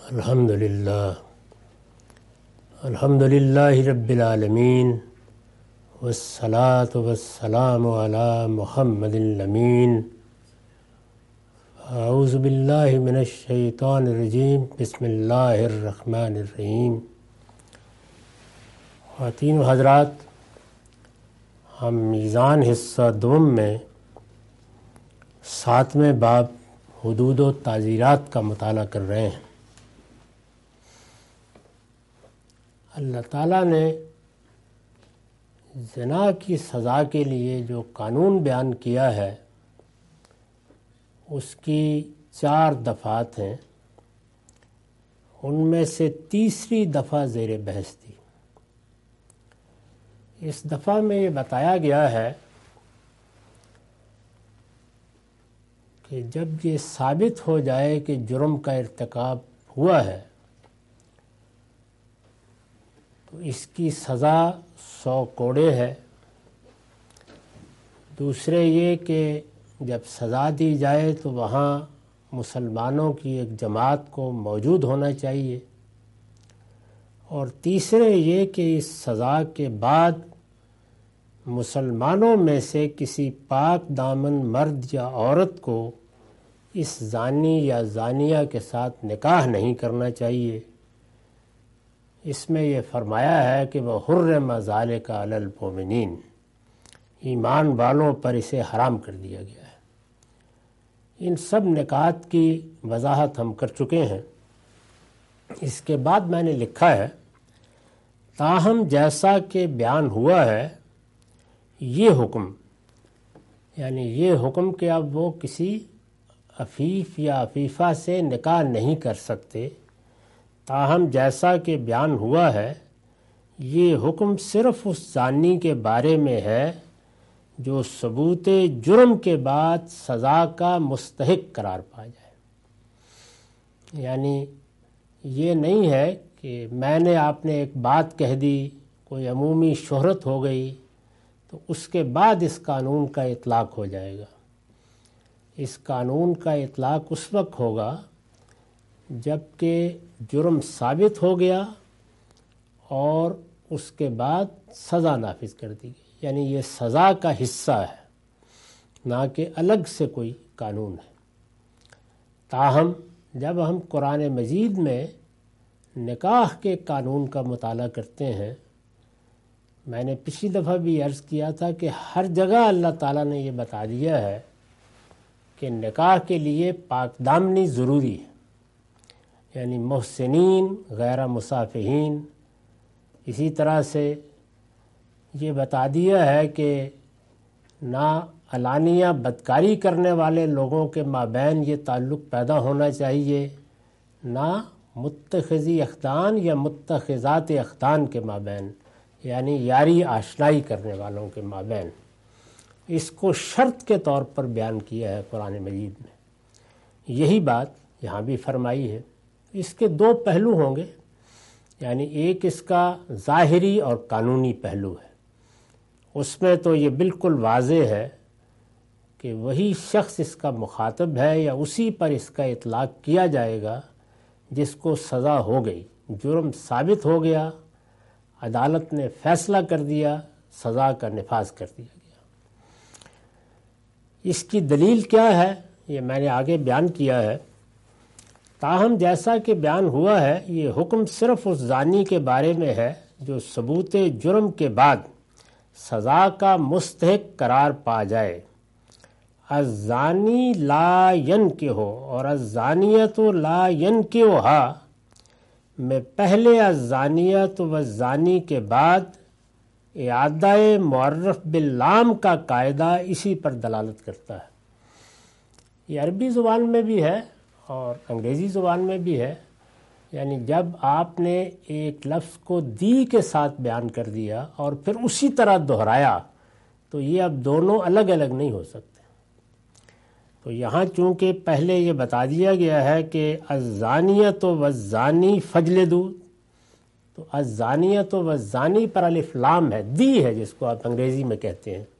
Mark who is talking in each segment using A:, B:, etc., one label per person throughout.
A: الحمدللہ رب العالمین والصلاة والسلام علی محمد الامین. اعوذ باللہ من الشیطان الرجیم. بسم اللہ الرحمن الرحیم. خواتین و حضرات، ہم میزان حصہ دوم میں 7ویں باب حدود و تعزیرات کا مطالعہ کر رہے ہیں. اللہ تعالیٰ نے زنا کی سزا کے لیے جو قانون بیان کیا ہے اس کی 4 دفعات ہیں. ان میں سے تیسری دفعہ زیر بحث تھی. اس دفعہ میں یہ بتایا گیا ہے کہ جب یہ ثابت ہو جائے کہ جرم کا ارتکاب ہوا ہے تو اس کی سزا 100 کوڑے ہے. دوسرے یہ کہ جب سزا دی جائے تو وہاں مسلمانوں کی ایک جماعت کو موجود ہونا چاہیے. اور تیسرے یہ کہ اس سزا کے بعد مسلمانوں میں سے کسی پاک دامن مرد یا عورت کو اس زانی یا زانیہ کے ساتھ نکاح نہیں کرنا چاہیے. اس میں یہ فرمایا ہے کہ وہ حرم ذالک علی المؤمنین، ایمان والوں پر اسے حرام کر دیا گیا ہے. ان سب نکات کی وضاحت ہم کر چکے ہیں. اس کے بعد میں نے لکھا ہے تاہم جیسا کہ بیان ہوا ہے یہ حکم، یعنی یہ حکم کہ اب وہ کسی عفیف یا عفیفہ سے نکاح نہیں کر سکتے، تاہم جیسا کہ بیان ہوا ہے یہ حکم صرف اس زانی کے بارے میں ہے جو ثبوت جرم کے بعد سزا کا مستحق قرار پا جائے. یعنی یہ نہیں ہے کہ میں نے آپ نے ایک بات کہہ دی، کوئی عمومی شہرت ہو گئی تو اس کے بعد اس قانون کا اطلاق ہو جائے گا. اس قانون کا اطلاق اس وقت ہوگا جب کہ جرم ثابت ہو گیا اور اس کے بعد سزا نافذ کر دی گئی. یعنی یہ سزا کا حصہ ہے، نہ کہ الگ سے کوئی قانون ہے. تاہم جب ہم قرآن مجید میں نکاح کے قانون کا مطالعہ کرتے ہیں، میں نے پچھلی دفعہ بھی عرض کیا تھا کہ ہر جگہ اللہ تعالیٰ نے یہ بتا دیا ہے کہ نکاح کے لیے پاک دامنی ضروری ہے. یعنی محسنین غیر مصافحین. اسی طرح سے یہ بتا دیا ہے کہ نہ علانیہ بدکاری کرنے والے لوگوں کے مابین یہ تعلق پیدا ہونا چاہیے، نہ متخذی اخدان یا متخذات اخدان کے مابین، یعنی یاری آشنائی کرنے والوں کے مابین. اس کو شرط کے طور پر بیان کیا ہے قرآن مجید میں. یہی بات یہاں بھی فرمائی ہے. اس کے 2 پہلو ہوں گے، یعنی ایک اس کا ظاہری اور قانونی پہلو ہے. اس میں تو یہ بالکل واضح ہے کہ وہی شخص اس کا مخاطب ہے یا اسی پر اس کا اطلاق کیا جائے گا جس کو سزا ہو گئی، جرم ثابت ہو گیا، عدالت نے فیصلہ کر دیا، سزا کا نفاذ کر دیا گیا. اس کی دلیل کیا ہے یہ میں نے آگے بیان کیا ہے. تاہم جیسا کہ بیان ہوا ہے یہ حکم صرف اس زانی کے بارے میں ہے جو ثبوت جرم کے بعد سزا کا مستحق قرار پا جائے. الزانی لا ینکحو اور الزانیۃ لا ینکحھا میں پہلے الزانیۃ والزانی کے بعد اعادہ معرف باللام کا قاعدہ اسی پر دلالت کرتا ہے. یہ عربی زبان میں بھی ہے اور انگریزی زبان میں بھی ہے. یعنی جب آپ نے ایک لفظ کو دی کے ساتھ بیان کر دیا اور پھر اسی طرح دہرایا تو یہ اب دونوں الگ الگ نہیں ہو سکتے. تو یہاں چونکہ پہلے یہ بتا دیا گیا ہے کہ الزانیۃ والزانی فجلدوا، تو الزانیۃ والزانی پر الف لام ہے، دی ہے جس کو آپ انگریزی میں کہتے ہیں.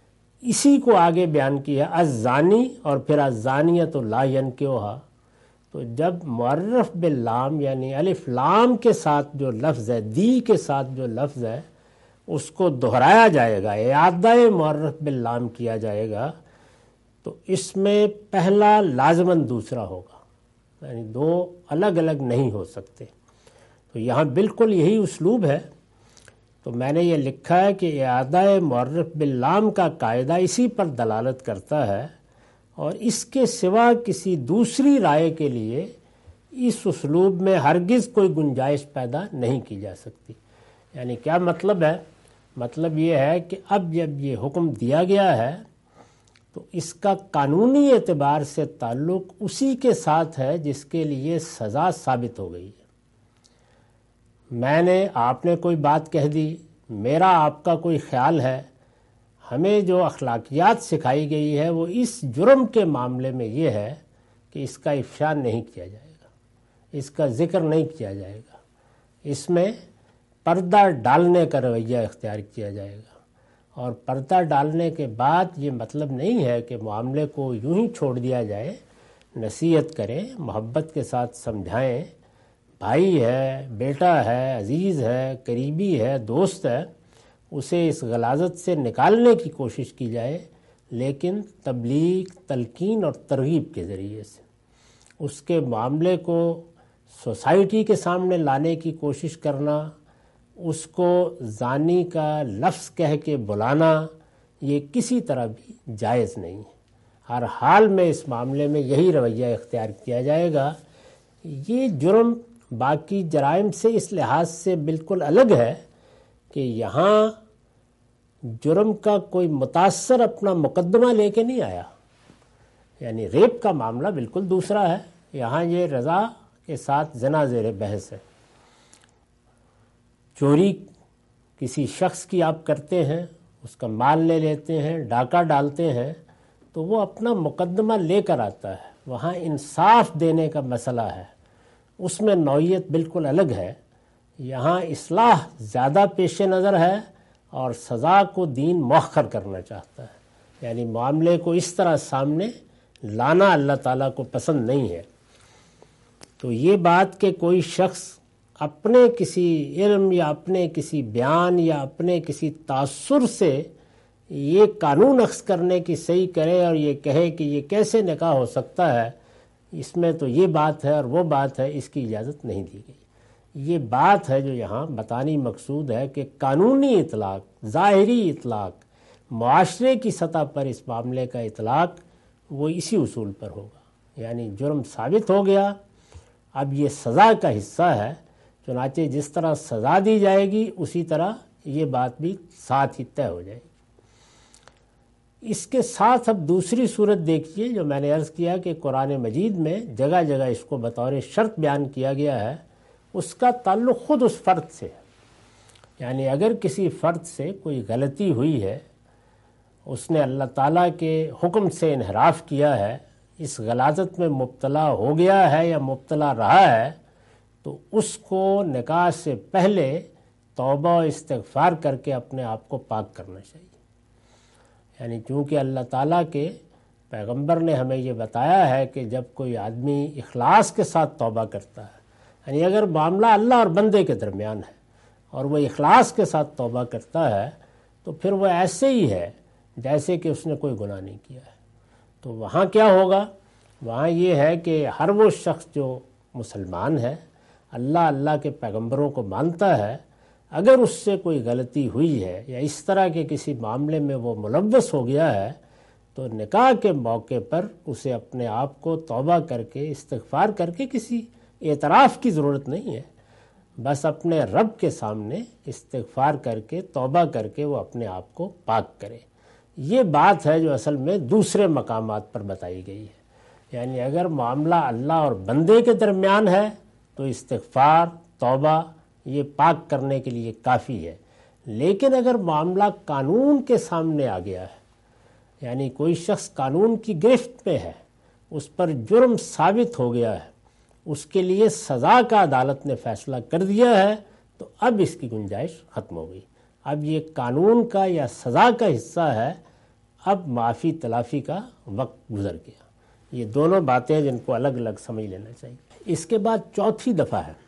A: اسی کو آگے بیان کیا الزانی اور پھر الزانیۃ لا ینکحھا. تو جب معرف باللام یعنی الف لام کے ساتھ جو لفظ ہے، دی کے ساتھ جو لفظ ہے، اس کو دہرایا جائے گا، اعادہ معرف باللام کیا جائے گا، تو اس میں پہلا لازماً دوسرا ہوگا، یعنی دو الگ الگ نہیں ہو سکتے۔ تو یہاں بالکل یہی اسلوب ہے۔ تو میں نے یہ لکھا ہے کہ اعادہ معرف باللام کا قاعدہ اسی پر دلالت کرتا ہے، اور اس کے سوا کسی دوسری رائے کے لیے اس اسلوب میں ہرگز کوئی گنجائش پیدا نہیں کی جا سکتی۔ یعنی کیا مطلب ہے؟ مطلب یہ ہے کہ اب جب یہ حکم دیا گیا ہے تو اس کا قانونی اعتبار سے تعلق اسی کے ساتھ ہے جس کے لیے سزا ثابت ہو گئی ہے۔ آپ نے کوئی بات کہہ دی، میرا آپ کا کوئی خیال ہے، ہمیں جو اخلاقیات سکھائی گئی ہے وہ اس جرم کے معاملے میں یہ ہے کہ اس کا افشا نہیں کیا جائے گا، اس کا ذکر نہیں کیا جائے گا، اس میں پردہ ڈالنے کا رویہ اختیار کیا جائے گا۔ اور پردہ ڈالنے کے بعد یہ مطلب نہیں ہے کہ معاملے کو یوں ہی چھوڑ دیا جائے، نصیحت کریں، محبت کے ساتھ سمجھائیں، بھائی ہے، بیٹا ہے، عزیز ہے، قریبی ہے، دوست ہے، اسے اس غلاظت سے نکالنے کی کوشش کی جائے، لیکن تبلیغ، تلقین اور ترغیب کے ذریعے سے اس کے معاملے کو سوسائٹی کے سامنے لانے کی کوشش کرنا، اس کو زانی کا لفظ کہہ کے بلانا، یہ کسی طرح بھی جائز نہیں ہے۔ ہر حال میں اس معاملے میں یہی رویہ اختیار کیا جائے گا۔ یہ جرم باقی جرائم سے اس لحاظ سے بالکل الگ ہے کہ یہاں جرم کا کوئی متاثر اپنا مقدمہ لے کے نہیں آیا، یعنی ریپ کا معاملہ بالکل دوسرا ہے، یہاں یہ رضا کے ساتھ زنا زیر بحث ہے۔ چوری کسی شخص کی آپ کرتے ہیں، اس کا مال لے لیتے ہیں، ڈاکہ ڈالتے ہیں، تو وہ اپنا مقدمہ لے کر آتا ہے، وہاں انصاف دینے کا مسئلہ ہے، اس میں نوعیت بالکل الگ ہے۔ یہاں اصلاح زیادہ پیش نظر ہے اور سزا کو دین مؤخر کرنا چاہتا ہے، یعنی معاملے کو اس طرح سامنے لانا اللہ تعالیٰ کو پسند نہیں ہے۔ تو یہ بات کہ کوئی شخص اپنے کسی علم یا اپنے کسی بیان یا اپنے کسی تاثر سے یہ قانون اخذ کرنے کی صحیح کرے اور یہ کہے کہ یہ کیسے نکاح ہو سکتا ہے، اس میں تو یہ بات ہے اور وہ بات ہے، اس کی اجازت نہیں دی گئی۔ یہ بات ہے جو یہاں بتانی مقصود ہے کہ قانونی اطلاق، ظاہری اطلاق، معاشرے کی سطح پر اس معاملے کا اطلاق وہ اسی اصول پر ہوگا، یعنی جرم ثابت ہو گیا، اب یہ سزا کا حصہ ہے، چنانچہ جس طرح سزا دی جائے گی اسی طرح یہ بات بھی ساتھ ہی طے ہو جائے گی۔ اس کے ساتھ اب دوسری صورت دیکھیے جو میں نے عرض کیا کہ قرآن مجید میں جگہ جگہ اس کو بطور شرط بیان کیا گیا ہے، اس کا تعلق خود اس فرد سے ہے۔ یعنی اگر کسی فرد سے کوئی غلطی ہوئی ہے، اس نے اللہ تعالیٰ کے حکم سے انحراف کیا ہے، اس غلاظت میں مبتلا ہو گیا ہے یا مبتلا رہا ہے، تو اس کو نکاح سے پہلے توبہ و استغفار کر کے اپنے آپ کو پاک کرنا چاہیے۔ یعنی چونکہ اللہ تعالیٰ کے پیغمبر نے ہمیں یہ بتایا ہے کہ جب کوئی آدمی اخلاص کے ساتھ توبہ کرتا ہے، یعنی اگر معاملہ اللہ اور بندے کے درمیان ہے اور وہ اخلاص کے ساتھ توبہ کرتا ہے تو پھر وہ ایسے ہی ہے جیسے کہ اس نے کوئی گناہ نہیں کیا ہے۔ تو وہاں کیا ہوگا؟ وہاں یہ ہے کہ ہر وہ شخص جو مسلمان ہے، اللہ کے پیغمبروں کو مانتا ہے، اگر اس سے کوئی غلطی ہوئی ہے یا اس طرح کے کسی معاملے میں وہ ملوث ہو گیا ہے، تو نکاح کے موقع پر اسے اپنے آپ کو توبہ کر کے استغفار کر کے، کسی اعتراف کی ضرورت نہیں ہے، بس اپنے رب کے سامنے استغفار کر کے توبہ کر کے وہ اپنے آپ کو پاک کرے۔ یہ بات ہے جو اصل میں دوسرے مقامات پر بتائی گئی ہے۔ یعنی اگر معاملہ اللہ اور بندے کے درمیان ہے تو استغفار، توبہ یہ پاک کرنے کے لیے کافی ہے، لیکن اگر معاملہ قانون کے سامنے آ گیا ہے، یعنی کوئی شخص قانون کی گرفت میں ہے، اس پر جرم ثابت ہو گیا ہے، اس کے لیے سزا کا عدالت نے فیصلہ کر دیا ہے، تو اب اس کی گنجائش ختم ہو گئی۔ اب یہ قانون کا یا سزا کا حصہ ہے، اب معافی تلافی کا وقت گزر گیا۔ یہ دونوں باتیں جن کو الگ الگ سمجھ لینا چاہیے۔ اس کے بعد چوتھی دفعہ ہے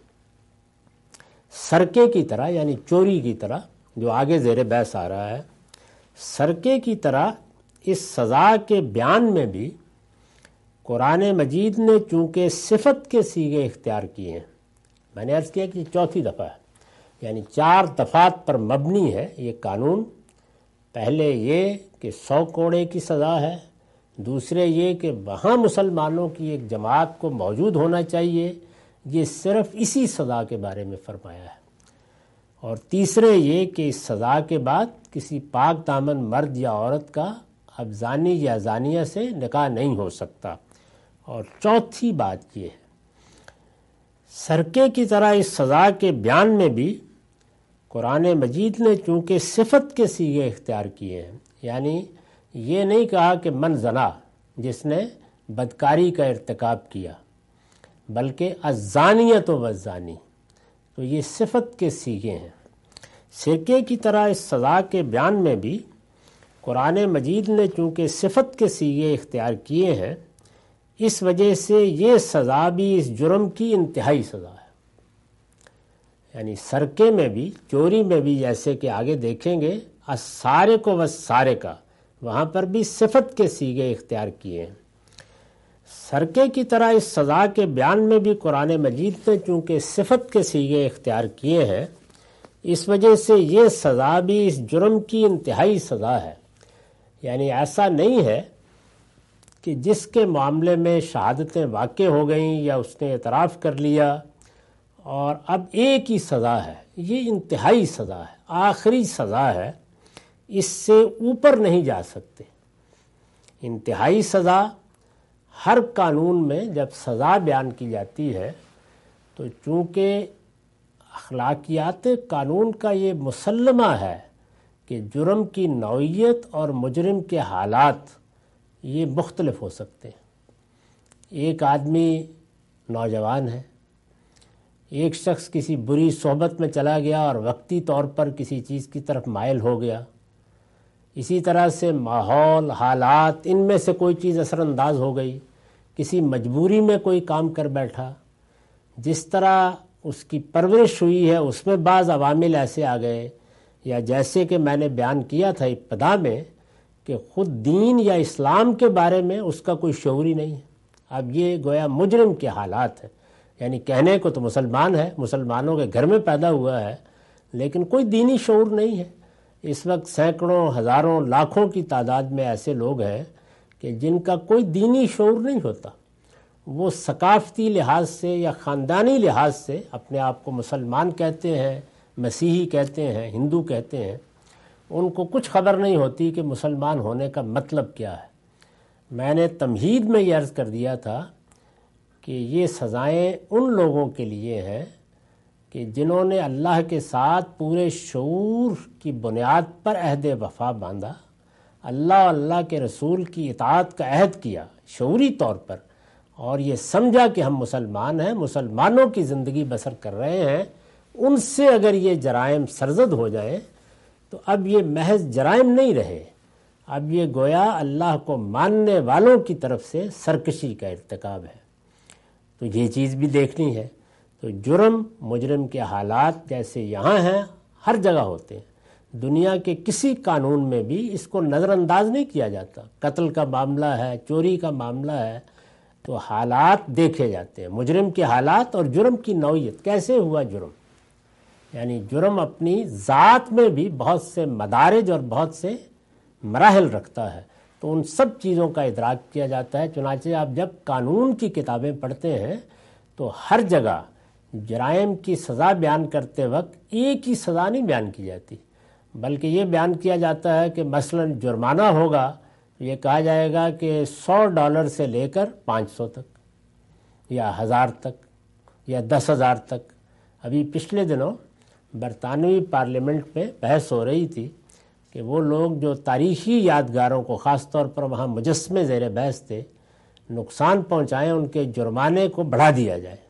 A: سرقے کی طرح، یعنی چوری کی طرح، جو آگے زیر بحث آ رہا ہے۔ سرقے کی طرح اس سزا کے بیان میں بھی قرآن مجید نے چونکہ صفت کے صیغے اختیار کیے ہیں، میں نے عرض کیا کہ چوتھی دفعہ ہے، یعنی 4 دفعات پر مبنی ہے یہ قانون۔ پہلے یہ کہ 100 کوڑے کی سزا ہے، دوسرے یہ کہ وہاں مسلمانوں کی ایک جماعت کو موجود ہونا چاہیے، یہ صرف اسی سزا کے بارے میں فرمایا ہے، اور تیسرے یہ کہ اس سزا کے بعد کسی پاک دامن مرد یا عورت کا اب زانی یا زانیہ سے نکاح نہیں ہو سکتا، اور چوتھی بات یہ ہے سرقے کی طرح اس سزا کے بیان میں بھی قرآن مجید نے چونکہ صفت کے صیغے اختیار کیے ہیں، یعنی یہ نہیں کہا کہ من زنا، جس نے بدکاری کا ارتکاب کیا، بلکہ الزانیۃ والزانی، تو یہ صفت کے صیغے ہیں۔ سرقے کی طرح اس سزا کے بیان میں بھی قرآن مجید نے چونکہ صفت کے صیغے اختیار کیے ہیں، اس وجہ سے یہ سزا بھی اس جرم کی انتہائی سزا ہے۔ یعنی سرقے میں بھی، چوری میں بھی، جیسے کہ آگے دیکھیں گے السارق والسارقہ، وہاں پر بھی صفت کے صیغے اختیار کیے ہیں۔ سرقے کی طرح اس سزا کے بیان میں بھی قرآن مجید نے چونکہ صفت کے صیغے اختیار کیے ہیں، اس وجہ سے یہ سزا بھی اس جرم کی انتہائی سزا ہے۔ یعنی ایسا نہیں ہے کہ جس کے معاملے میں شہادتیں واقع ہو گئیں یا اس نے اعتراف کر لیا اور اب ایک ہی سزا ہے، یہ انتہائی سزا ہے، آخری سزا ہے، اس سے اوپر نہیں جا سکتے۔ انتہائی سزا ہر قانون میں جب سزا بیان کی جاتی ہے تو چونکہ اخلاقیات قانون کا یہ مسلمہ ہے کہ جرم کی نوعیت اور مجرم کے حالات یہ مختلف ہو سکتے ہیں۔ ایک آدمی نوجوان ہے، ایک شخص کسی بری صحبت میں چلا گیا اور وقتی طور پر کسی چیز کی طرف مائل ہو گیا، اسی طرح سے ماحول، حالات، ان میں سے کوئی چیز اثر انداز ہو گئی، کسی مجبوری میں کوئی کام کر بیٹھا، جس طرح اس کی پرورش ہوئی ہے اس میں بعض عوامل ایسے آ گئے، یا جیسے کہ میں نے بیان کیا تھا ابتدا میں کہ خود دین یا اسلام کے بارے میں اس کا کوئی شعور ہی نہیں ہے۔ اب یہ گویا مجرم کے حالات ہیں، یعنی کہنے کو تو مسلمان ہے، مسلمانوں کے گھر میں پیدا ہوا ہے، لیکن کوئی دینی شعور نہیں ہے۔ اس وقت سینکڑوں، ہزاروں، لاکھوں کی تعداد میں ایسے لوگ ہیں کہ جن کا کوئی دینی شعور نہیں ہوتا، وہ ثقافتی لحاظ سے یا خاندانی لحاظ سے اپنے آپ کو مسلمان کہتے ہیں، مسیحی کہتے ہیں، ہندو کہتے ہیں، ان کو کچھ خبر نہیں ہوتی کہ مسلمان ہونے کا مطلب کیا ہے۔ میں نے تمہید میں یہ عرض کر دیا تھا کہ یہ سزائیں ان لوگوں کے لیے ہیں کہ جنہوں نے اللہ کے ساتھ پورے شعور کی بنیاد پر عہد وفا باندھا، اللہ اور اللہ کے رسول کی اطاعت کا عہد کیا شعوری طور پر، اور یہ سمجھا کہ ہم مسلمان ہیں، مسلمانوں کی زندگی بسر کر رہے ہیں۔ ان سے اگر یہ جرائم سرزد ہو جائیں تو اب یہ محض جرائم نہیں رہے، اب یہ گویا اللہ کو ماننے والوں کی طرف سے سرکشی کا ارتکاب ہے۔ تو یہ چیز بھی دیکھنی ہے۔ تو جرم، مجرم کے حالات جیسے یہاں ہیں ہر جگہ ہوتے ہیں، دنیا کے کسی قانون میں بھی اس کو نظر انداز نہیں کیا جاتا۔ قتل کا معاملہ ہے، چوری کا معاملہ ہے، تو حالات دیکھے جاتے ہیں، مجرم کے حالات اور جرم کی نوعیت، کیسے ہوا جرم۔ یعنی جرم اپنی ذات میں بھی بہت سے مدارج اور بہت سے مراحل رکھتا ہے، تو ان سب چیزوں کا ادراک کیا جاتا ہے۔ چنانچہ آپ جب قانون کی کتابیں پڑھتے ہیں تو ہر جگہ جرائم کی سزا بیان کرتے وقت ایک ہی سزا نہیں بیان کی جاتی، بلکہ یہ بیان کیا جاتا ہے کہ مثلا جرمانہ ہوگا، یہ کہا جائے گا کہ $100 سے لے کر 500 تک، یا 1000 تک، یا 10,000 تک۔ ابھی پچھلے دنوں برطانوی پارلیمنٹ میں بحث ہو رہی تھی کہ وہ لوگ جو تاریخی یادگاروں کو، خاص طور پر وہاں مجسمے زیر بحث تھے، نقصان پہنچائیں، ان کے جرمانے کو بڑھا دیا جائے،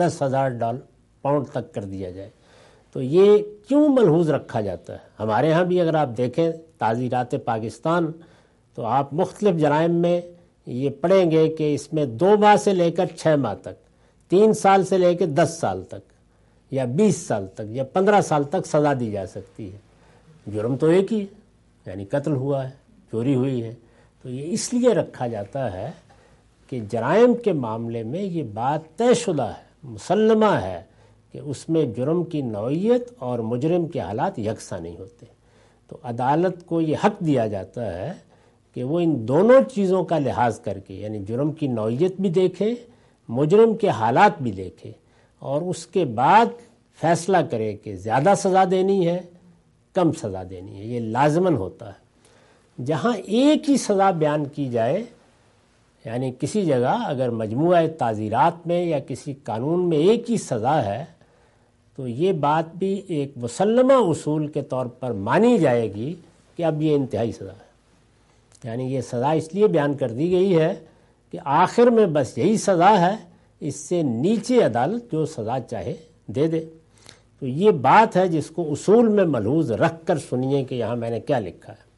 A: $10,000 تک کر دیا جائے۔ تو یہ کیوں ملحوظ رکھا جاتا ہے؟ ہمارے ہاں بھی اگر آپ دیکھیں تعزیرات پاکستان تو آپ مختلف جرائم میں یہ پڑھیں گے کہ اس میں 2 ماہ سے لے کر 6 ماہ تک، 3 سال سے لے کے 10 سال تک، یا 20 سال تک، یا 15 سال تک سزا دی جا سکتی ہے۔ جرم تو ایک ہی ہے، یعنی قتل ہوا ہے، چوری ہوئی ہے۔ تو یہ اس لیے رکھا جاتا ہے کہ جرائم کے معاملے میں یہ بات طے شدہ ہے، مسلمہ ہے کہ اس میں جرم کی نوعیت اور مجرم کے حالات یکساں نہیں ہوتے۔ تو عدالت کو یہ حق دیا جاتا ہے کہ وہ ان دونوں چیزوں کا لحاظ کر کے، یعنی جرم کی نوعیت بھی دیکھے، مجرم کے حالات بھی دیکھے، اور اس کے بعد فیصلہ کرے کہ زیادہ سزا دینی ہے، کم سزا دینی ہے۔ یہ لازماً ہوتا ہے۔ جہاں ایک ہی سزا بیان کی جائے، یعنی کسی جگہ اگر مجموعہ تعزیرات میں یا کسی قانون میں ایک ہی سزا ہے، تو یہ بات بھی ایک مسلمہ اصول کے طور پر مانی جائے گی کہ اب یہ انتہائی سزا ہے۔ یعنی یہ سزا اس لیے بیان کر دی گئی ہے کہ آخر میں بس یہی سزا ہے، اس سے نیچے عدالت جو سزا چاہے دے دے۔ تو یہ بات ہے جس کو اصول میں ملحوظ رکھ کر سنیے کہ یہاں میں نے کیا لکھا ہے۔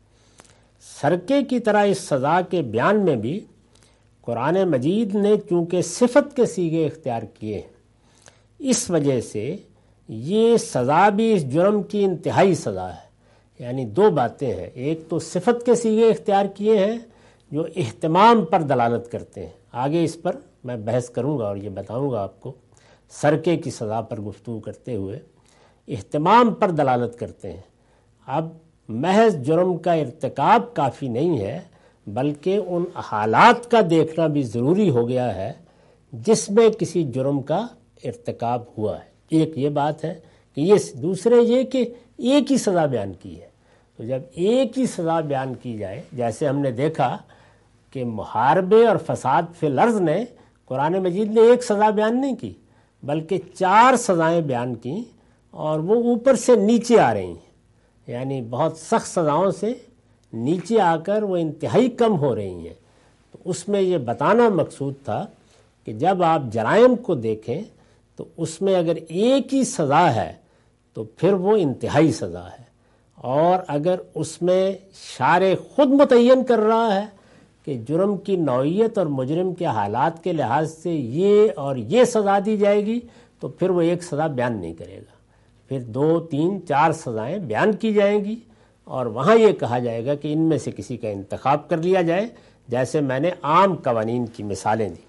A: سرقے کی طرح اس سزا کے بیان میں بھی قرآن مجید نے چونکہ صفت کے صیغے اختیار کیے ہیں، اس وجہ سے یہ سزا بھی اس جرم کی انتہائی سزا ہے۔ یعنی 2 باتیں ہیں، ایک تو صفت کے صیغے اختیار کیے ہیں جو اہتمام پر دلالت کرتے ہیں، آگے اس پر میں بحث کروں گا اور یہ بتاؤں گا آپ کو، سرقے کی سزا پر گفتگو کرتے ہوئے اہتمام پر دلالت کرتے ہیں۔ اب محض جرم کا ارتکاب کافی نہیں ہے، بلکہ ان حالات کا دیکھنا بھی ضروری ہو گیا ہے جس میں کسی جرم کا ارتکاب ہوا ہے۔ ایک یہ بات ہے کہ یہ دوسرے یہ کہ ایک ہی سزا بیان کی ہے۔ تو جب ایک ہی سزا بیان کی جائے، جیسے ہم نے دیکھا کہ محاربے اور فساد فی الارض نے قرآن مجید نے ایک سزا بیان نہیں کی بلکہ 4 سزائیں بیان کی، اور وہ اوپر سے نیچے آ رہی ہیں، یعنی بہت سخت سزاؤں سے نیچے آ کر وہ انتہائی کم ہو رہی ہیں۔ تو اس میں یہ بتانا مقصود تھا کہ جب آپ جرائم کو دیکھیں تو اس میں اگر ایک ہی سزا ہے تو پھر وہ انتہائی سزا ہے، اور اگر اس میں شارع خود متعین کر رہا ہے کہ جرم کی نوعیت اور مجرم کے حالات کے لحاظ سے یہ اور یہ سزا دی جائے گی، تو پھر وہ ایک سزا بیان نہیں کرے گا، پھر 2 3 4 سزائیں بیان کی جائیں گی، اور وہاں یہ کہا جائے گا کہ ان میں سے کسی کا انتخاب کر لیا جائے، جیسے میں نے عام قوانین کی مثالیں دی۔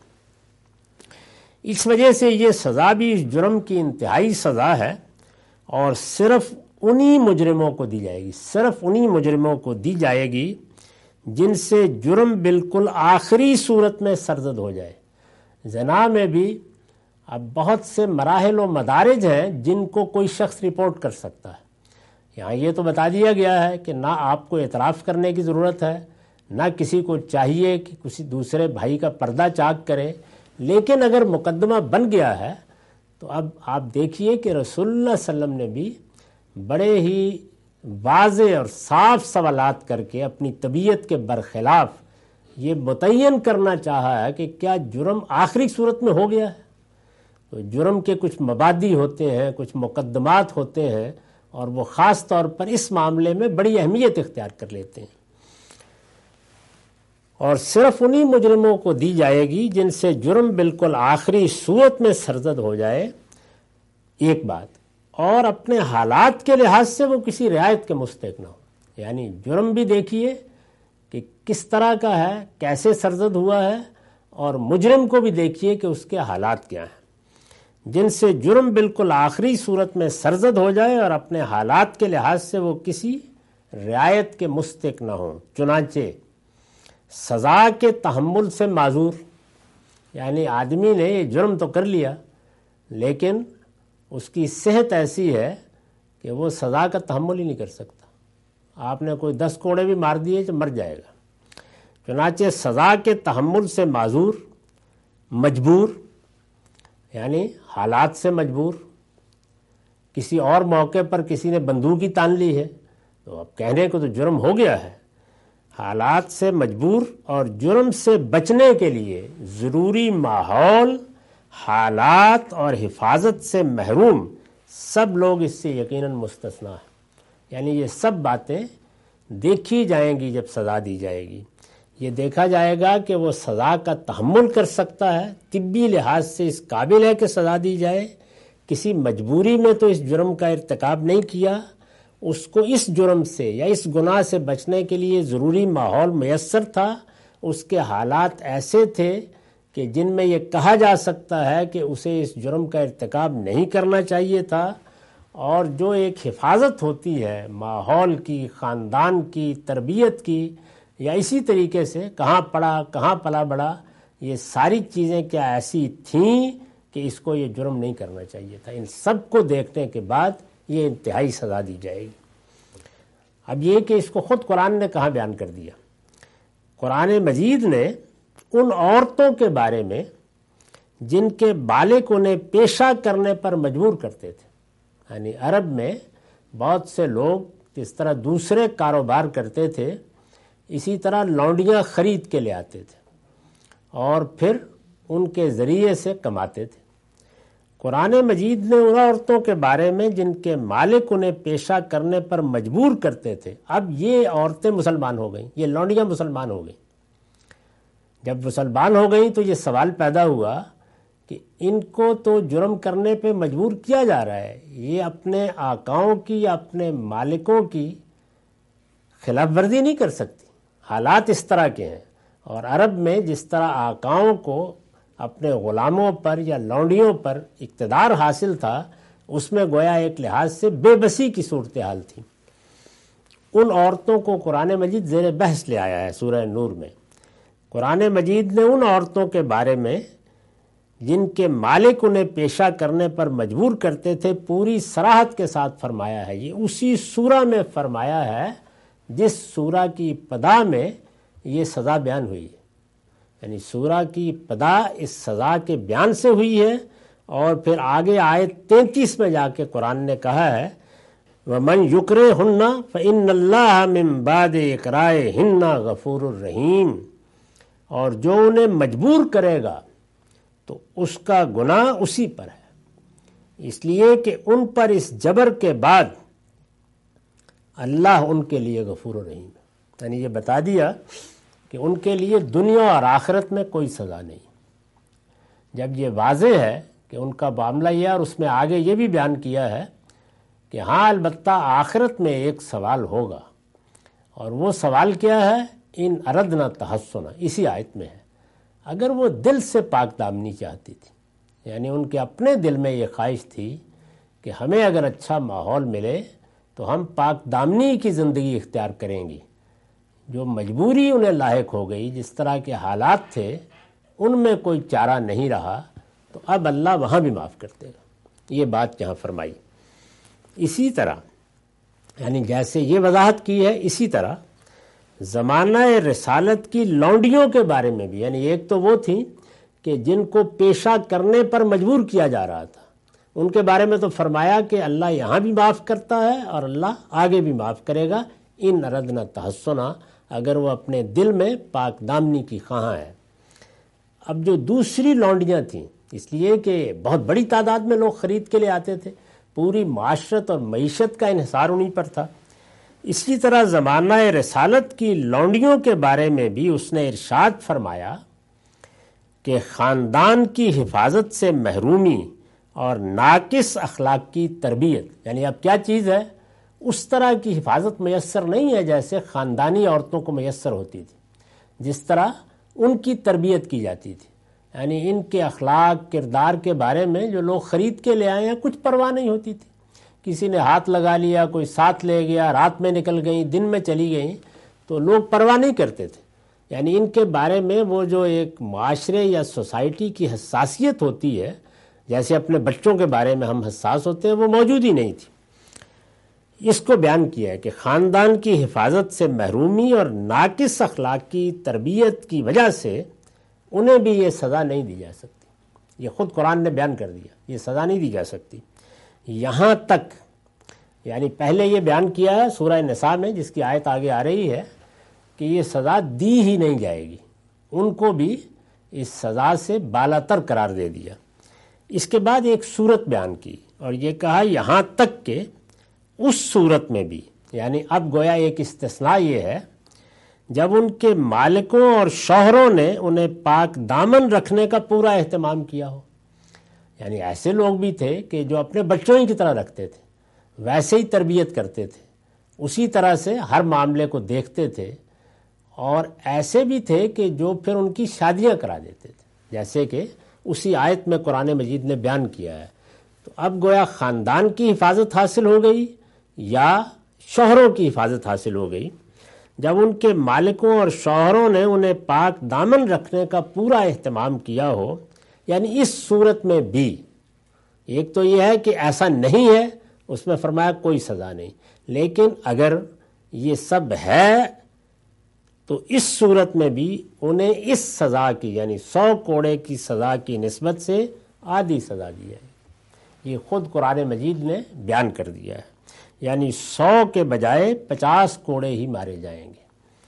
A: اس وجہ سے یہ سزا بھی اس جرم کی انتہائی سزا ہے، اور صرف انہی مجرموں کو دی جائے گی، صرف انہی مجرموں کو دی جائے گی جن سے جرم بالکل آخری صورت میں سرزد ہو جائے۔ زنا میں بھی اب بہت سے مراحل و مدارج ہیں جن کو کوئی شخص رپورٹ کر سکتا ہے۔ یہاں یہ تو بتا دیا گیا ہے کہ نہ آپ کو اعتراف کرنے کی ضرورت ہے، نہ کسی کو چاہیے کہ کسی دوسرے بھائی کا پردہ چاک کرے، لیکن اگر مقدمہ بن گیا ہے تو اب آپ دیکھیے کہ رسول اللہ صلی اللہ علیہ وسلم نے بھی بڑے ہی واضح اور صاف سوالات کر کے اپنی طبیعت کے برخلاف یہ متعین کرنا چاہا ہے کہ کیا جرم آخری صورت میں ہو گیا ہے۔ تو جرم کے کچھ مبادی ہوتے ہیں، کچھ مقدمات ہوتے ہیں، اور وہ خاص طور پر اس معاملے میں بڑی اہمیت اختیار کر لیتے ہیں، اور صرف انہی مجرموں کو دی جائے گی جن سے جرم بالکل آخری صورت میں سرزد ہو جائے، ایک بات، اور اپنے حالات کے لحاظ سے وہ کسی رعایت کے مستحق نہ ہو۔ یعنی جرم بھی دیکھیے کہ کس طرح کا ہے، کیسے سرزد ہوا ہے، اور مجرم کو بھی دیکھیے کہ اس کے حالات کیا ہیں، جن سے جرم بالکل آخری صورت میں سرزد ہو جائے اور اپنے حالات کے لحاظ سے وہ کسی رعایت کے مستحق نہ ہوں۔ چنانچہ سزا کے تحمل سے معذور، یعنی آدمی نے یہ جرم تو کر لیا لیکن اس کی صحت ایسی ہے کہ وہ سزا کا تحمل ہی نہیں کر سکتا۔ آپ نے کوئی 10 کوڑے بھی مار دیے تو مر جائے گا۔ چنانچہ سزا کے تحمل سے معذور، مجبور، یعنی حالات سے مجبور، کسی اور موقع پر کسی نے بندوق ہی تان لی ہے تو اب کہنے کو تو جرم ہو گیا ہے، حالات سے مجبور، اور جرم سے بچنے کے لیے ضروری ماحول، حالات اور حفاظت سے محروم، سب لوگ اس سے یقیناً مستثنا ہیں۔ یعنی یہ سب باتیں دیکھی جائیں گی جب سزا دی جائے گی۔ یہ دیکھا جائے گا کہ وہ سزا کا تحمل کر سکتا ہے، طبی لحاظ سے اس قابل ہے کہ سزا دی جائے، کسی مجبوری میں تو اس جرم کا ارتکاب نہیں کیا، اس کو اس جرم سے یا اس گناہ سے بچنے کے لیے ضروری ماحول میسر تھا، اس کے حالات ایسے تھے کہ جن میں یہ کہا جا سکتا ہے کہ اسے اس جرم کا ارتکاب نہیں کرنا چاہیے تھا، اور جو ایک حفاظت ہوتی ہے ماحول کی، خاندان کی، تربیت کی، یا اسی طریقے سے کہاں پڑا کہاں پلا بڑا، یہ ساری چیزیں کیا ایسی تھیں کہ اس کو یہ جرم نہیں کرنا چاہیے تھا، ان سب کو دیکھنے کے بعد یہ انتہائی سزا دی جائے گی۔ اب یہ کہ اس کو خود قرآن نے کہاں بیان کر دیا؟ قرآن مجید نے ان عورتوں کے بارے میں جن کے بالغ انہیں پیشہ کرنے پر مجبور کرتے تھے، یعنی عرب میں بہت سے لوگ جس طرح دوسرے کاروبار کرتے تھے، اسی طرح لونڈیاں خرید کے لے آتے تھے اور پھر ان کے ذریعے سے کماتے تھے۔ قرآن مجید نے ان عورتوں کے بارے میں جن کے مالک انہیں پیشہ کرنے پر مجبور کرتے تھے، اب یہ عورتیں مسلمان ہو گئیں، یہ لونڈیاں مسلمان ہو گئیں۔ جب مسلمان ہو گئیں تو یہ سوال پیدا ہوا کہ ان کو تو جرم کرنے پہ مجبور کیا جا رہا ہے، یہ اپنے آقاؤں کی یا اپنے مالکوں کی خلاف ورزی نہیں کر سکتی، حالات اس طرح کے ہیں، اور عرب میں جس طرح آقاؤں کو اپنے غلاموں پر یا لونڈیوں پر اقتدار حاصل تھا، اس میں گویا ایک لحاظ سے بے بسی کی صورتحال تھی۔ ان عورتوں کو قرآن مجید زیر بحث لے آیا ہے سورہ نور میں۔ قرآن مجید نے ان عورتوں کے بارے میں جن کے مالک انہیں پیشہ کرنے پر مجبور کرتے تھے پوری صراحت کے ساتھ فرمایا ہے، یہ اسی سورہ میں فرمایا ہے جس سورہ کی ابتدا میں یہ سزا بیان ہوئی ہے، یعنی سورہ کی ابتدا اس سزا کے بیان سے ہوئی ہے، اور پھر آگے آیت 33 میں جا کے قرآن نے کہا ہے وَمَنْ يُكْرِهُنَّ فَإِنَّ اللَّهَ مِنْ بَعْدِ إِكْرَاهِهِنَّ غَفُورٌ رَحِيمٌ، اور جو انہیں مجبور کرے گا تو اس کا گناہ اسی پر ہے، اس لیے کہ ان پر اس جبر کے بعد اللہ ان کے لیے غفور رحیم ہے، یعنی یہ بتا دیا کہ ان کے لیے دنیا اور آخرت میں کوئی سزا نہیں۔ جب یہ واضح ہے کہ ان کا معاملہ یہ ہے، اور اس میں آگے یہ بھی بیان کیا ہے کہ ہاں البتہ آخرت میں ایک سوال ہوگا، اور وہ سوال کیا ہے؟ ان اردنا تحسنا، اسی آیت میں ہے، اگر وہ دل سے پاک دامنی چاہتی تھی، یعنی ان کے اپنے دل میں یہ خواہش تھی کہ ہمیں اگر اچھا ماحول ملے تو ہم پاک دامنی کی زندگی اختیار کریں گی، جو مجبوری انہیں لاحق ہو گئی، جس طرح کے حالات تھے ان میں کوئی چارہ نہیں رہا، تو اب اللہ وہاں بھی معاف کر دے گا، یہ بات یہاں فرمائی۔ اسی طرح یعنی جیسے یہ وضاحت کی ہے، اسی طرح زمانہ رسالت کی لونڈیوں کے بارے میں بھی، یعنی ایک تو وہ تھیں کہ جن کو پیشہ کرنے پر مجبور کیا جا رہا تھا، ان کے بارے میں تو فرمایا کہ اللہ یہاں بھی معاف کرتا ہے اور اللہ آگے بھی معاف کرے گا، ان اردنا تحسنا، اگر وہ اپنے دل میں پاک دامنی کی خواہاں ہے۔ اب جو دوسری لونڈیاں تھیں، اس لیے کہ بہت بڑی تعداد میں لوگ خرید کے لے آتے تھے، پوری معاشرت اور معیشت کا انحصار انہیں پر تھا، اسی طرح زمانہ رسالت کی لونڈیوں کے بارے میں بھی اس نے ارشاد فرمایا کہ خاندان کی حفاظت سے محرومی اور ناقص اخلاق کی تربیت، یعنی اب کیا چیز ہے؟ اس طرح کی حفاظت میسر نہیں ہے جیسے خاندانی عورتوں کو میسر ہوتی تھی، جس طرح ان کی تربیت کی جاتی تھی، یعنی ان کے اخلاق کردار کے بارے میں جو لوگ خرید کے لے آئے ہیں کچھ پرواہ نہیں ہوتی تھی، کسی نے ہاتھ لگا لیا، کوئی ساتھ لے گیا، رات میں نکل گئیں، دن میں چلی گئیں، تو لوگ پرواہ نہیں کرتے تھے، یعنی ان کے بارے میں وہ جو ایک معاشرے یا سوسائٹی کی حساسیت ہوتی ہے، جیسے اپنے بچوں کے بارے میں ہم حساس ہوتے ہیں، وہ موجود ہی نہیں تھی۔ اس کو بیان کیا ہے کہ خاندان کی حفاظت سے محرومی اور ناقص اخلاق کی تربیت کی وجہ سے انہیں بھی یہ سزا نہیں دی جا سکتی، یہ خود قرآن نے بیان کر دیا، یہ سزا نہیں دی جا سکتی، یہاں تک یعنی پہلے یہ بیان کیا ہے سورہ نساء میں، جس کی آیت آگے آ رہی ہے، کہ یہ سزا دی ہی نہیں جائے گی، ان کو بھی اس سزا سے بالاتر قرار دے دیا۔ اس کے بعد ایک صورت بیان کی اور یہ کہا یہاں تک کہ اس صورت میں بھی، یعنی اب گویا ایک استثناء یہ ہے جب ان کے مالکوں اور شوہروں نے انہیں پاک دامن رکھنے کا پورا اہتمام کیا ہو. یعنی ایسے لوگ بھی تھے کہ جو اپنے بچوں ہی کی طرح رکھتے تھے، ویسے ہی تربیت کرتے تھے، اسی طرح سے ہر معاملے کو دیکھتے تھے. اور ایسے بھی تھے کہ جو پھر ان کی شادیاں کرا دیتے تھے، جیسے کہ اسی آیت میں قرآن مجید نے بیان کیا ہے. تو اب گویا خاندان کی حفاظت حاصل ہو گئی یا شوہروں کی حفاظت حاصل ہو گئی جب ان کے مالکوں اور شوہروں نے انہیں پاک دامن رکھنے کا پورا اہتمام کیا ہو. یعنی اس صورت میں بھی ایک تو یہ ہے کہ ایسا نہیں ہے، اس میں فرمایا کوئی سزا نہیں، لیکن اگر یہ سب ہے تو اس صورت میں بھی انہیں اس سزا کی یعنی 100 کوڑے کی سزا کی نسبت سے آدھی سزا دی ہے. یہ خود قرآن مجید نے بیان کر دیا ہے، یعنی 100 کے بجائے 50 کوڑے ہی مارے جائیں گے.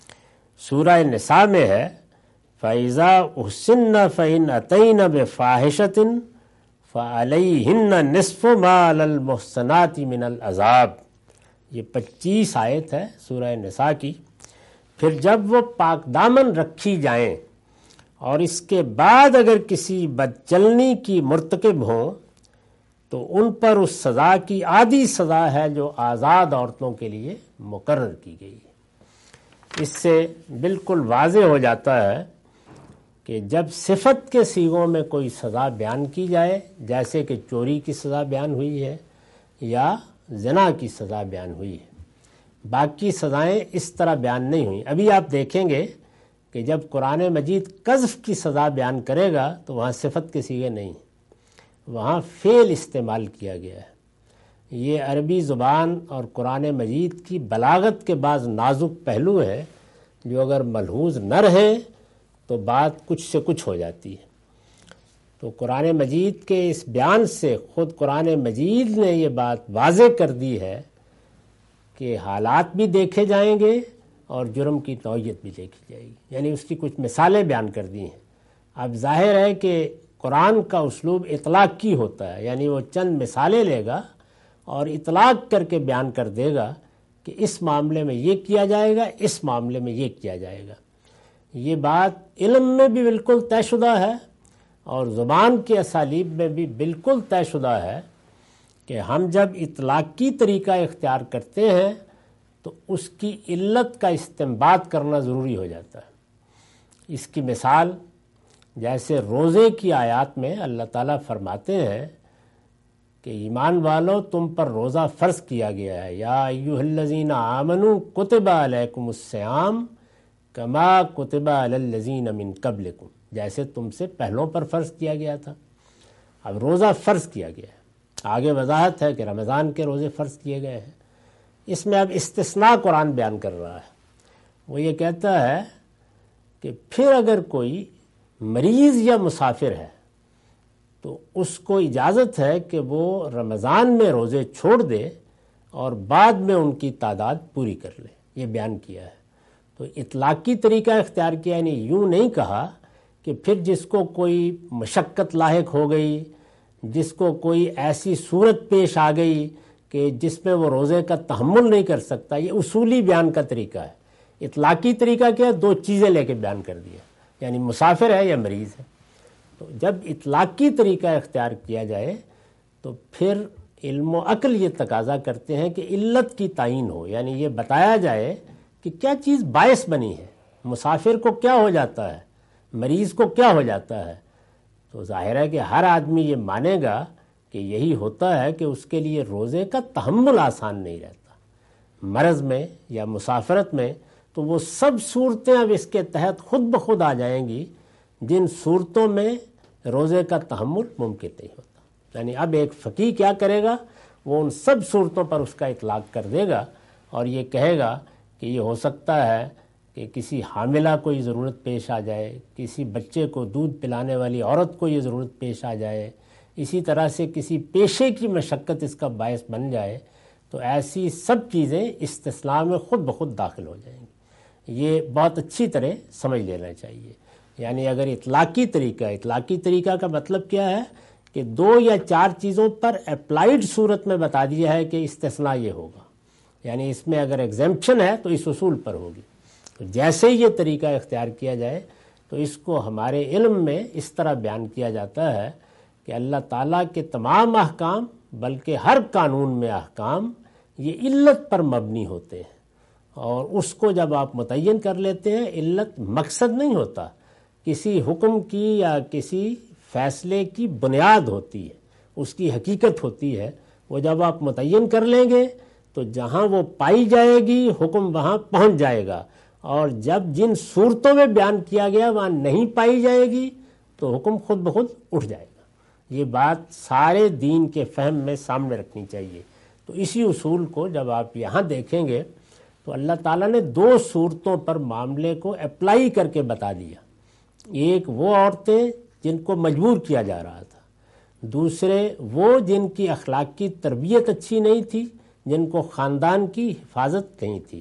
A: سورہ نساء میں ہے فَإِذَا أُحْسِنَّ فَإِنْ أَتَيْنَ بِفَاحِشَةٍ فَعَلَيْهِنَّ نِصْفُ مَا عَلَى الْمُحْصَنَاتِ مِنَ الْعَذَابِ. یہ 25 آیت ہے سورہ نساء کی. پھر جب وہ پاک دامن رکھی جائیں اور اس کے بعد اگر کسی بدچلنی کی مرتکب ہوں تو ان پر اس سزا کی آدھی سزا ہے جو آزاد عورتوں کے لیے مقرر کی گئی ہے. اس سے بالکل واضح ہو جاتا ہے کہ جب صفت کے صیغوں میں کوئی سزا بیان کی جائے، جیسے کہ چوری کی سزا بیان ہوئی ہے یا زنا کی سزا بیان ہوئی ہے، باقی سزائیں اس طرح بیان نہیں ہوئیں. ابھی آپ دیکھیں گے کہ جب قرآن مجید قذف کی سزا بیان کرے گا تو وہاں صفت کے صیغے نہیں، وہاں فعل استعمال کیا گیا ہے. یہ عربی زبان اور قرآن مجید کی بلاغت کے بعض نازک پہلو ہیں جو اگر ملحوظ نہ رہیں تو بات کچھ سے کچھ ہو جاتی ہے. تو قرآن مجید کے اس بیان سے خود قرآن مجید نے یہ بات واضح کر دی ہے کہ حالات بھی دیکھے جائیں گے اور جرم کی نوعیت بھی دیکھی جائے گی. یعنی اس کی کچھ مثالیں بیان کر دی ہیں. اب ظاہر ہے کہ قرآن کا اسلوب اطلاق کی ہوتا ہے، یعنی وہ چند مثالیں لے گا اور اطلاق کر کے بیان کر دے گا کہ اس معاملے میں یہ کیا جائے گا، اس معاملے میں یہ کیا جائے گا. یہ بات علم میں بھی بالکل طے شدہ ہے اور زبان کے اسالیب میں بھی بالکل طے شدہ ہے کہ ہم جب اطلاقی طریقہ اختیار کرتے ہیں تو اس کی علت کا استنباط کرنا ضروری ہو جاتا ہے. اس کی مثال جیسے روزے کی آیات میں اللہ تعالیٰ فرماتے ہیں کہ ایمان والو تم پر روزہ فرض کیا گیا ہے، یا ایھا الذین آمنوا کتب علیکم الصیام کما کتب علی الذین من قبلکم، جیسے تم سے پہلوں پر فرض کیا گیا تھا. اب روزہ فرض کیا گیا ہے، آگے وضاحت ہے کہ رمضان کے روزے فرض کیے گئے ہیں. اس میں اب استثناء قرآن بیان کر رہا ہے. وہ یہ کہتا ہے کہ پھر اگر کوئی مریض یا مسافر ہے تو اس کو اجازت ہے کہ وہ رمضان میں روزے چھوڑ دے اور بعد میں ان کی تعداد پوری کر لے. یہ بیان کیا ہے. تو اطلاقی طریقہ اختیار کیا، یعنی یوں نہیں کہا کہ پھر جس کو کوئی مشقت لاحق ہو گئی، جس کو کوئی ایسی صورت پیش آ گئی کہ جس میں وہ روزے کا تحمل نہیں کر سکتا. یہ اصولی بیان کا طریقہ ہے. اطلاقی طریقہ کیا ہے؟ 2 چیزیں لے کے بیان کر دیا، یعنی مسافر ہے یا مریض ہے. تو جب اطلاقی طریقہ اختیار کیا جائے تو پھر علم و عقل یہ تقاضا کرتے ہیں کہ علت کی تعین ہو، یعنی یہ بتایا جائے کہ کیا چیز باعث بنی ہے، مسافر کو کیا ہو جاتا ہے، مریض کو کیا ہو جاتا ہے. تو ظاہر ہے کہ ہر آدمی یہ مانے گا کہ یہی ہوتا ہے کہ اس کے لیے روزے کا تحمل آسان نہیں رہتا مرض میں یا مسافرت میں. تو وہ سب صورتیں اب اس کے تحت خود بخود آ جائیں گی جن صورتوں میں روزے کا تحمل ممکن نہیں ہوتا. یعنی اب ایک فقیہ کیا کرے گا، وہ ان سب صورتوں پر اس کا اطلاق کر دے گا اور یہ کہے گا کہ یہ ہو سکتا ہے کہ کسی حاملہ کو یہ ضرورت پیش آ جائے، کسی بچے کو دودھ پلانے والی عورت کو یہ ضرورت پیش آ جائے، اسی طرح سے کسی پیشے کی مشقت اس کا باعث بن جائے. تو ایسی سب چیزیں استثناء میں خود بخود داخل ہو جائیں گی. یہ بہت اچھی طرح سمجھ لینا چاہیے. یعنی اگر اطلاقی طریقہ کا مطلب کیا ہے کہ 2 یا 4 چیزوں پر اپلائیڈ صورت میں بتا دیا ہے کہ استثناء یہ ہوگا، یعنی اس میں اگر ایگزیمپشن ہے تو اس اصول پر ہوگی، تو جیسے یہ طریقہ اختیار کیا جائے تو اس کو ہمارے علم میں اس طرح بیان کیا جاتا ہے کہ اللہ تعالیٰ کے تمام احکام بلکہ ہر قانون میں احکام یہ علت پر مبنی ہوتے ہیں، اور اس کو جب آپ متعین کر لیتے ہیں، علت مقصد نہیں ہوتا، کسی حکم کی یا کسی فیصلے کی بنیاد ہوتی ہے، اس کی حقیقت ہوتی ہے، وہ جب آپ متعین کر لیں گے تو جہاں وہ پائی جائے گی حکم وہاں پہنچ جائے گا، اور جب جن صورتوں میں بیان کیا گیا وہاں نہیں پائی جائے گی تو حکم خود بخود اٹھ جائے گا۔ یہ بات سارے دین کے فہم میں سامنے رکھنی چاہیے۔ تو اسی اصول کو جب آپ یہاں دیکھیں گے تو اللہ تعالیٰ نے دو صورتوں پر معاملے کو اپلائی کر کے بتا دیا۔ ایک وہ عورتیں جن کو مجبور کیا جا رہا تھا، دوسرے وہ جن کی اخلاقی تربیت اچھی نہیں تھی، جن کو خاندان کی حفاظت نہیں تھی،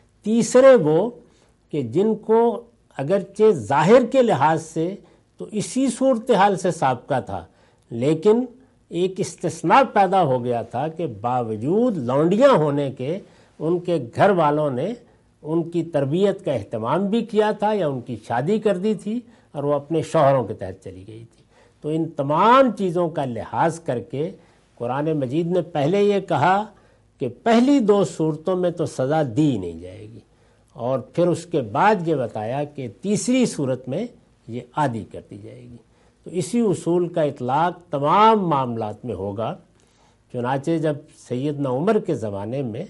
A: تیسرے وہ کہ جن کو اگرچہ ظاہر کے لحاظ سے تو اسی صورتحال سے سابقہ تھا، لیکن ایک استثناء پیدا ہو گیا تھا کہ باوجود لونڈیاں ہونے کے ان کے گھر والوں نے ان کی تربیت کا اہتمام بھی کیا تھا یا ان کی شادی کر دی تھی اور وہ اپنے شوہروں کے تحت چلی گئی تھی۔ تو ان تمام چیزوں کا لحاظ کر کے قرآن مجید نے پہلے یہ کہا کہ پہلی دو صورتوں میں تو سزا دی نہیں جائے گی، اور پھر اس کے بعد یہ بتایا کہ تیسری صورت میں یہ عادی کر دی جائے گی۔ تو اسی اصول کا اطلاق تمام معاملات میں ہوگا۔ چنانچہ جب سیدنا عمر کے زمانے میں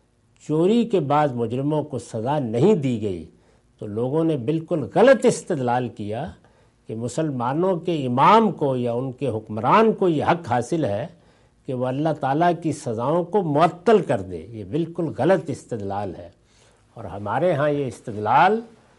A: چوری کے بعد مجرموں کو سزا نہیں دی گئی تو لوگوں نے بالکل غلط استدلال کیا کہ مسلمانوں کے امام کو یا ان کے حکمران کو یہ حق حاصل ہے کہ وہ اللہ تعالیٰ کی سزاؤں کو معطل کر دے۔ یہ بالکل غلط استدلال ہے، اور ہمارے ہاں یہ استدلال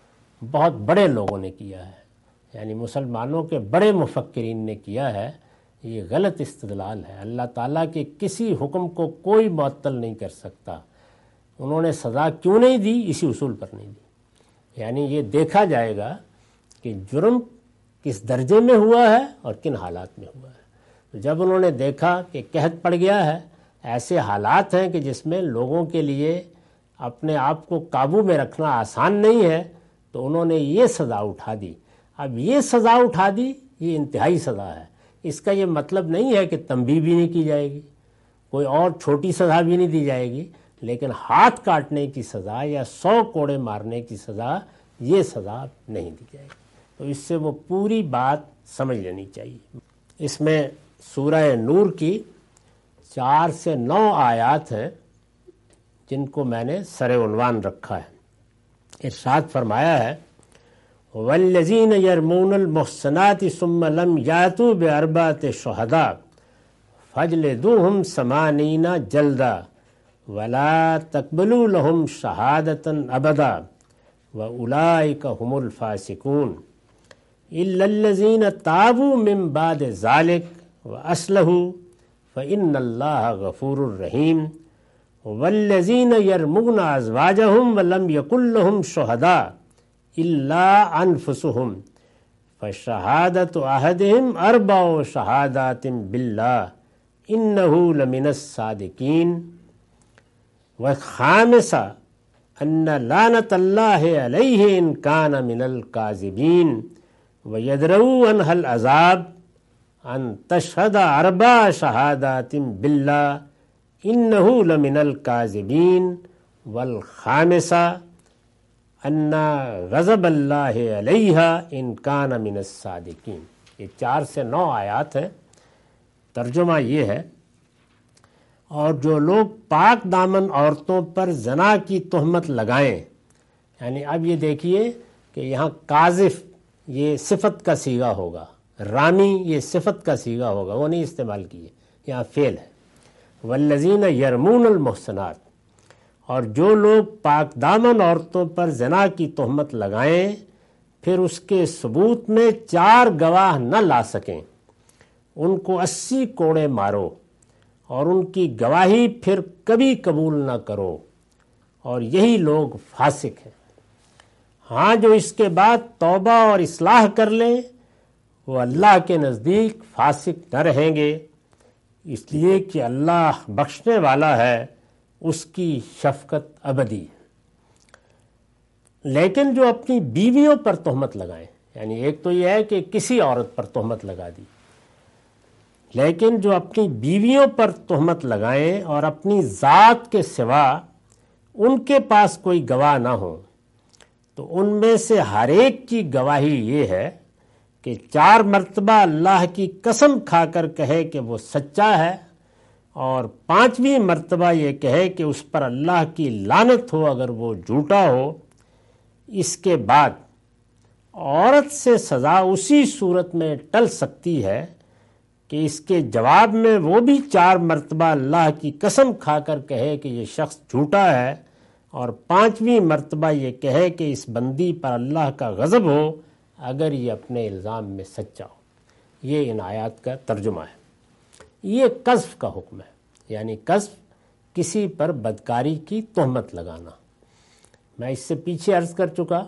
A: بہت بڑے لوگوں نے کیا ہے، یعنی مسلمانوں کے بڑے مفکرین نے کیا ہے۔ یہ غلط استدلال ہے۔ اللہ تعالیٰ کے کسی حکم کو کوئی معطل نہیں کر سکتا۔ انہوں نے سزا کیوں نہیں دی؟ اسی اصول پر نہیں دی۔ یعنی یہ دیکھا جائے گا کہ جرم کس درجے میں ہوا ہے اور کن حالات میں ہوا ہے۔ تو جب انہوں نے دیکھا کہ قحط پڑ گیا ہے، ایسے حالات ہیں کہ جس میں لوگوں کے لیے اپنے آپ کو قابو میں رکھنا آسان نہیں ہے، تو انہوں نے یہ سزا اٹھا دی۔ اب یہ سزا اٹھا دی، یہ انتہائی سزا ہے۔ اس کا یہ مطلب نہیں ہے کہ تنبیہ بھی نہیں کی جائے گی، کوئی اور چھوٹی سزا بھی نہیں دی جائے گی، لیکن ہاتھ کاٹنے کی سزا یا 100 کوڑے مارنے کی سزا، یہ سزا نہیں دی جائے گی۔ تو اس سے وہ پوری بات سمجھ لینی چاہیے۔ اس میں سورہ نور کی 4 سے 9 آیات ہیں جن کو میں نے سر عنوان رکھا ہے۔ ارشاد فرمایا ہے وَالَّذِينَ يَرْمُونَ الْمُحْصَنَاتِ ثُمَّ لَمْ يَأْتُوا بِأَرْبَعَةِ شُهَدَاءَ فَاجْلِدُوهُمْ 80 جَلْدًا وَلَا تَقْبَلُوا لَهُمْ شَهَادَةً أَبَدًا وَأُولَئِكَ هُمُ الْفَاسِقُونَ إِلَّا الَّذِينَ تَابُوا مِن بَعْدِ ذَلِكَ وَأَصْلَحُوا فَإِنَّ اللَّهَ غَفُورٌ رَحِيمٌ وَالَّذِينَ يَرْمُونَ أَزْوَاجَهُمْ وَلَمْ يَكُن لَّهُمْ شُهَدَاءُ إِلَّا أَنفُسُهُمْ فَشَهَادَةُ أَحَدِهِمْ 4 شَهَادَاتٍ بِاللَّهِ إِنَّهُ لَمِنَ الصَّادِقِينَ وَخَامِسًا أَنَّ لَعْنَةَ اللَّهِ عَلَيْهِ إِن كَانَ مِنَ الْكَاذِبِينَ وَيَدْرَؤُوا عَنْهَا الْعَذَابَ أَن تَشْهَدَ 4 شَهَادَاتٍ بِاللَّهِ إِنَّهُ لَمِنَ الْكَاذِبِينَ وَالْخَامِسَةُ أَنَّ غَضَبَ اللَّهِ عَلَيْهَا إِن كَانَ مِنَ الصَّادِقِينَ۔ یہ 4 سے 9 آیات ہیں۔ ترجمہ یہ ہے، اور جو لوگ پاک دامن عورتوں پر زنا کی تہمت لگائیں، یعنی اب یہ دیکھیے کہ یہاں قاذف یہ صفت کا صیغہ ہوگا، رامی یہ صفت کا صیغہ ہوگا، وہ نہیں استعمال کیے، یہاں فعل ہے۔ والذین یرمون المحصنات، اور جو لوگ پاک دامن عورتوں پر زنا کی تہمت لگائیں پھر اس کے ثبوت میں 4 گواہ نہ لا سکیں، ان کو 80 کوڑے مارو اور ان کی گواہی پھر کبھی قبول نہ کرو، اور یہی لوگ فاسق ہیں۔ ہاں جو اس کے بعد توبہ اور اصلاح کر لیں وہ اللہ کے نزدیک فاسق نہ رہیں گے، اس لیے کہ اللہ بخشنے والا ہے، اس کی شفقت ابدی ہے۔ لیکن جو اپنی بیویوں پر تہمت لگائیں، یعنی ایک تو یہ ہے کہ کسی عورت پر تہمت لگا دی، لیکن جو اپنی بیویوں پر تہمت لگائیں اور اپنی ذات کے سوا ان کے پاس کوئی گواہ نہ ہو، تو ان میں سے ہر ایک کی گواہی یہ ہے کہ 4 مرتبہ اللہ کی قسم کھا کر کہے کہ وہ سچا ہے، اور 5ویں مرتبہ یہ کہے کہ اس پر اللہ کی لعنت ہو اگر وہ جھوٹا ہو۔ اس کے بعد عورت سے سزا اسی صورت میں ٹل سکتی ہے کہ اس کے جواب میں وہ بھی 4 مرتبہ اللہ کی قسم کھا کر کہے کہ یہ شخص جھوٹا ہے، اور 5ویں مرتبہ یہ کہے کہ اس بندی پر اللہ کا غضب ہو اگر یہ اپنے الزام میں سچا ہو۔ یہ ان آیات کا ترجمہ ہے۔ یہ قذف کا حکم ہے، یعنی قذف کسی پر بدکاری کی تہمت لگانا۔ میں اس سے پیچھے عرض کر چکا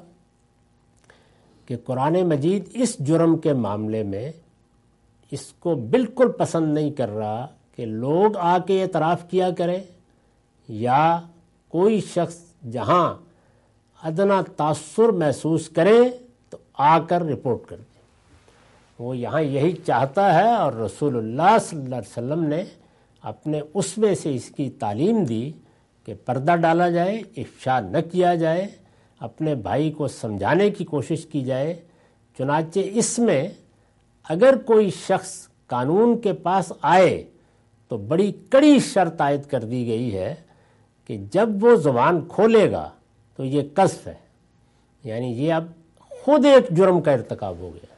A: کہ قرآن مجید اس جرم کے معاملے میں اس کو بالکل پسند نہیں کر رہا کہ لوگ آ کے اعتراف کیا کریں، یا کوئی شخص جہاں ادنا تاثر محسوس کرے تو آ کر رپورٹ کر دے۔ وہ یہاں یہی چاہتا ہے، اور رسول اللہ صلی اللہ علیہ وسلم نے اپنے اسوے سے اس کی تعلیم دی کہ پردہ ڈالا جائے، افشا نہ کیا جائے، اپنے بھائی کو سمجھانے کی کوشش کی جائے۔ چنانچہ اس میں اگر کوئی شخص قانون کے پاس آئے تو بڑی کڑی شرط عائد کر دی گئی ہے کہ جب وہ زبان کھولے گا تو یہ قذف ہے، یعنی یہ اب خود ایک جرم کا ارتکاب ہو گیا۔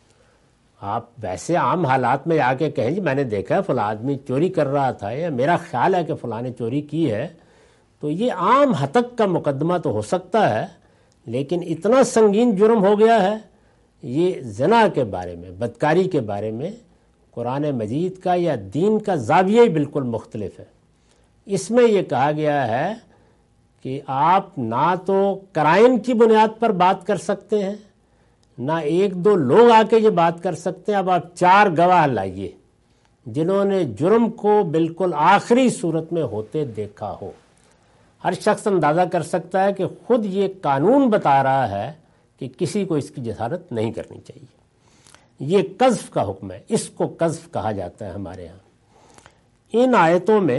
A: آپ ویسے عام حالات میں آ کے کہیں جی میں نے دیکھا ہے فلاں آدمی چوری کر رہا تھا، یا میرا خیال ہے کہ فلاں نے چوری کی ہے، تو یہ عام ہتک کا مقدمہ تو ہو سکتا ہے، لیکن اتنا سنگین جرم ہو گیا ہے۔ یہ زنا کے بارے میں، بدکاری کے بارے میں قرآن مجید کا یا دین کا زاویہ ہی بالکل مختلف ہے۔ اس میں یہ کہا گیا ہے کہ آپ نہ تو کرائم کی بنیاد پر بات کر سکتے ہیں، نہ 1-2 لوگ آ کے یہ بات کر سکتے ہیں، اب آپ 4 گواہ لائیے جنہوں نے جرم کو بالکل آخری صورت میں ہوتے دیکھا ہو۔ ہر شخص اندازہ کر سکتا ہے کہ خود یہ قانون بتا رہا ہے کہ کسی کو اس کی جسارت نہیں کرنی چاہیے۔ یہ قذف کا حکم ہے، اس کو قذف کہا جاتا ہے ہمارے ہاں۔ ان آیتوں میں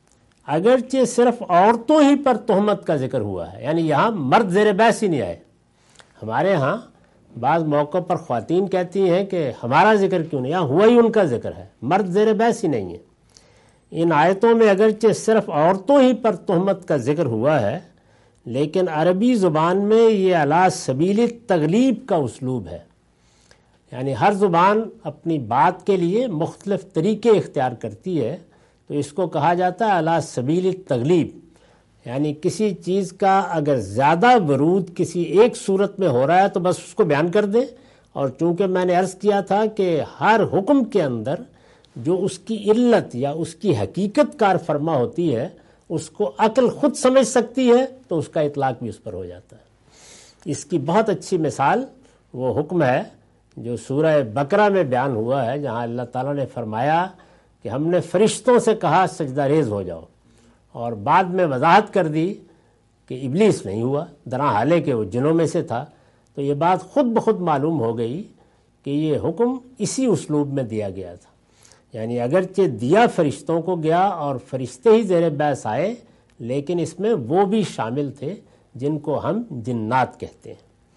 A: اگرچہ صرف عورتوں ہی پر تہمت کا ذکر ہوا ہے، یعنی یہاں مرد زیر بحث ہی نہیں آئے۔ ہمارے ہاں بعض موقع پر خواتین کہتی ہیں کہ ہمارا ذکر کیوں نہیں، یہاں ہوا ہی ان کا ذکر ہے، مرد زیر بحث ہی نہیں ہے۔ ان آیتوں میں اگرچہ صرف عورتوں ہی پر تہمت کا ذکر ہوا ہے، لیکن عربی زبان میں یہ علی سبیل تغلیب کا اسلوب ہے، یعنی ہر زبان اپنی بات کے لیے مختلف طریقے اختیار کرتی ہے، تو اس کو کہا جاتا ہے علی سبیل تغلیب، یعنی کسی چیز کا اگر زیادہ ورود کسی ایک صورت میں ہو رہا ہے تو بس اس کو بیان کر دیں، اور چونکہ میں نے عرض کیا تھا کہ ہر حکم کے اندر جو اس کی علت یا اس کی حقیقت کار فرما ہوتی ہے اس کو عقل خود سمجھ سکتی ہے، تو اس کا اطلاق بھی اس پر ہو جاتا ہے۔ اس کی بہت اچھی مثال وہ حکم ہے جو سورہ بقرہ میں بیان ہوا ہے، جہاں اللہ تعالیٰ نے فرمایا کہ ہم نے فرشتوں سے کہا سجدہ ریز ہو جاؤ، اور بعد میں وضاحت کر دی کہ ابلیس نہیں ہوا، درا حالے کہ وہ جنوں میں سے تھا۔ تو یہ بات خود بخود معلوم ہو گئی کہ یہ حکم اسی اسلوب میں دیا گیا تھا، یعنی اگرچہ دیا فرشتوں کو گیا اور فرشتے ہی زیر بحث آئے، لیکن اس میں وہ بھی شامل تھے جن کو ہم جنات کہتے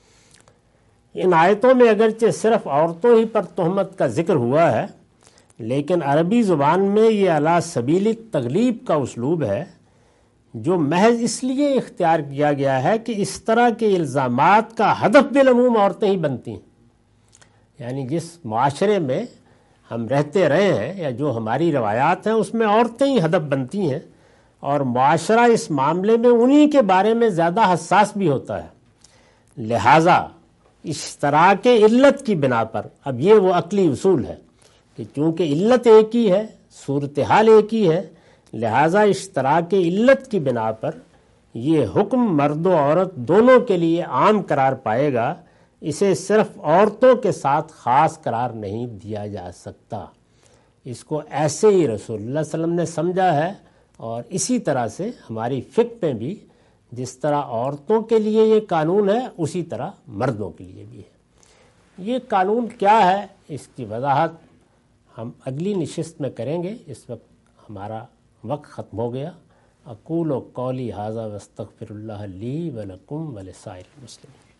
A: ہیں۔ ان آیتوں میں اگرچہ صرف عورتوں ہی پر تہمت کا ذکر ہوا ہے، لیکن عربی زبان میں یہ علی سبیل تغلیب کا اسلوب ہے، جو محض اس لیے اختیار کیا گیا ہے کہ اس طرح کے الزامات کا ہدف بالعموم عورتیں ہی بنتی ہیں۔ یعنی جس معاشرے میں ہم رہتے رہے ہیں یا جو ہماری روایات ہیں اس میں عورتیں ہی ہدف بنتی ہیں، اور معاشرہ اس معاملے میں انہی کے بارے میں زیادہ حساس بھی ہوتا ہے۔ لہٰذا اشتراک علت کی بنا پر، اب یہ وہ عقلی اصول ہے کہ چونکہ علت ایک ہی ہے، صورتحال ایک ہی ہے، لہٰذا اشتراک علت کی بنا پر یہ حکم مرد و عورت دونوں کے لیے عام قرار پائے گا، اسے صرف عورتوں کے ساتھ خاص قرار نہیں دیا جا سکتا۔ اس کو ایسے ہی رسول اللہ صلی اللہ علیہ وسلم نے سمجھا ہے، اور اسی طرح سے ہماری فقہ میں بھی جس طرح عورتوں کے لیے یہ قانون ہے اسی طرح مردوں کے لیے بھی ہے۔ یہ قانون کیا ہے اس کی وضاحت ہم اگلی نشست میں کریں گے، اس وقت ہمارا وقت ختم ہو گیا۔ اقول قولی ھذا واستغفر اللہ لی ولکم ولسائر المسلمین۔